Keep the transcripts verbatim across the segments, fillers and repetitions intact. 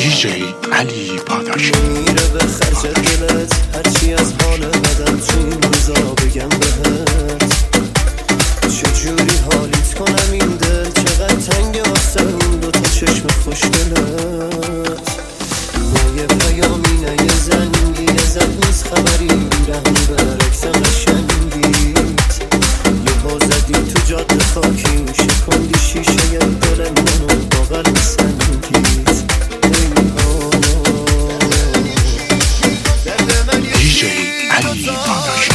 دیجی علی پاداش میره به خرج دلت، هرچی از حال بدم تو این روزا بگم بهت. چجوری حالیت کنم این دل، چقدر تنگ واسه اون دوتا چشم خوشگلت. با یه پیامی نه یه زنگی، یه زد نیست خبری رهنی برعکس قشنگیت. یهو زدی تو جاده خاکی، شکندی شیشه دل منو با قلب سنگیت. دیجی علی پاداش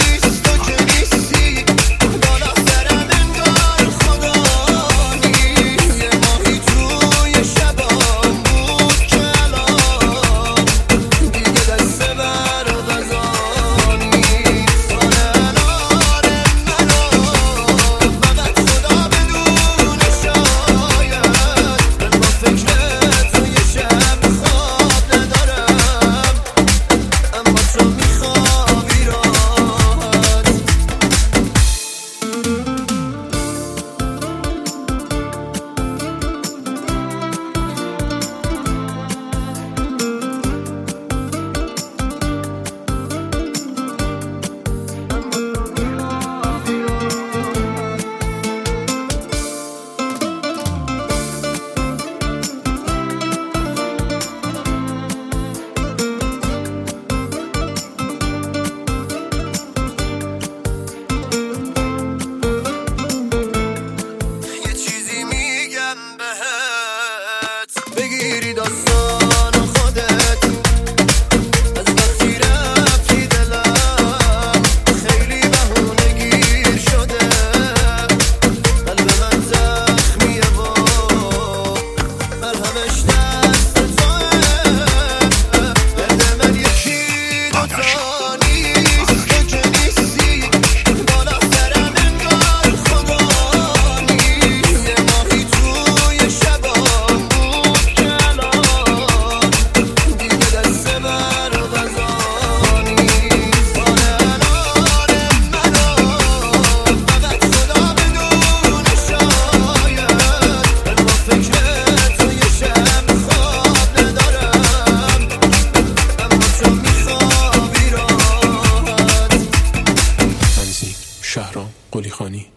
بگیری داستان خودت از وقتی رفتی دلم خیلی بهونه گیر شده. قلب من زخمیه و مرهمش دست توه. درد من یکی دوتا نیست، تو که نیستی بالا سرم انگار خدا نیست. یه ماهی توی شبام شهرام قلی خانی.